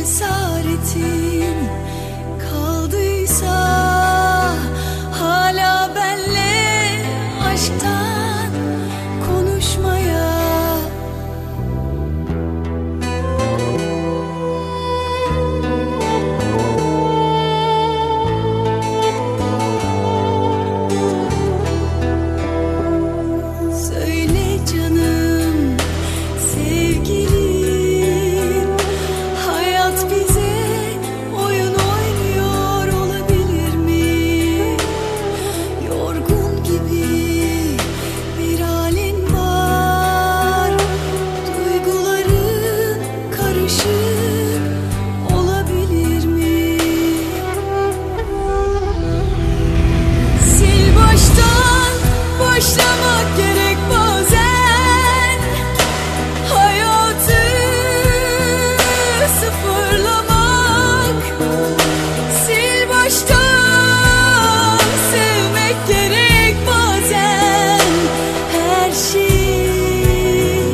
cesaretin kaldıysa hala benle aşktan konuşmaya. Söyle canım, sevgilim, hayat bize oyun oynuyor olabilir mi? Yorgun gibi bir halin var, duyguların karışık olabilir mi? Sil baştan başlamak gerek bazen, hayatı sıfırlamak. Sil baştan sevmek gerek bazen, her şeyi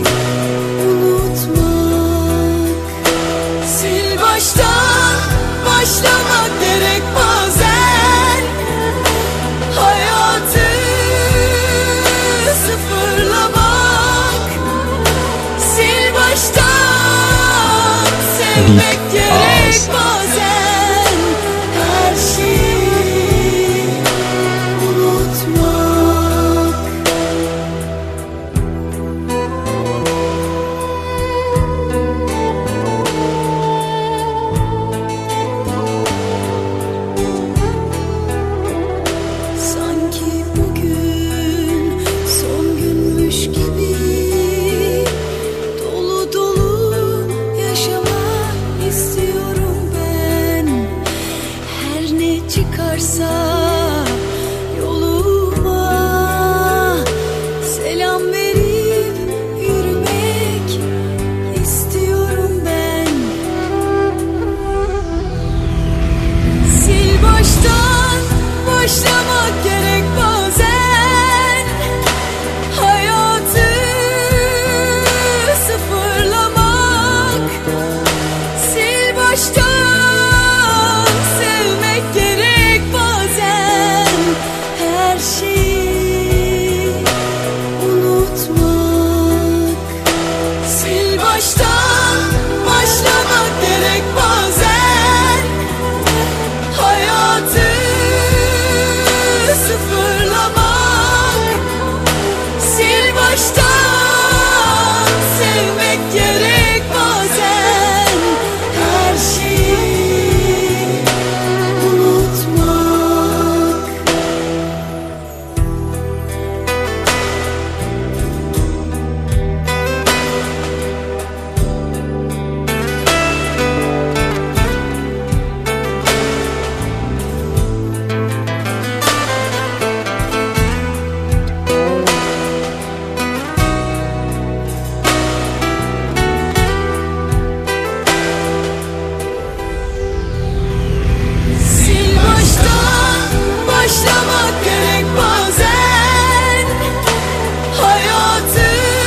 unutmak. Sil baştan başlamak gerek bazen, hayatı sıfırlamak. Sil baştan sevmek gerek bazen, her şeyi unutmak. Sanki bugün son günmüş gibi dolu dolu yaşamak istiyorum ben. Her ne çıkarsa yoluma selam verip yürümek istiyorum ben. Sil baştan başlamak gerek bazen, hayatı sıfırlamak. Sil baştan sevmek gerek bazen, her şeyi unutmak. Sil baştan başlamak gerek bazen, hayatı sıfırlamak. Sil baştan sevmek gerek bazen, her şeyi unutmak. Sil baştan başlamak gerek bazen, hayatı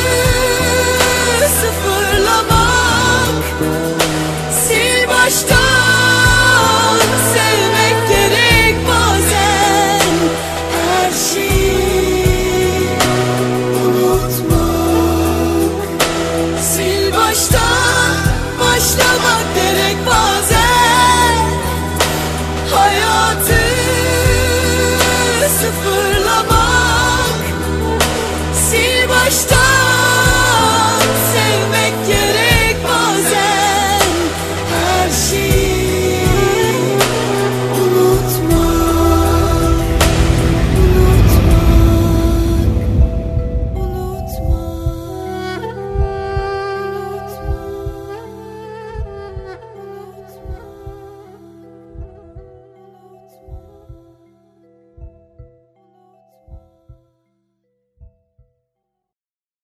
sıfırlamak. Sil baştan sevmek gerek bazen, her şeyi unutmak. Sil baştan başlamak gerek bazen,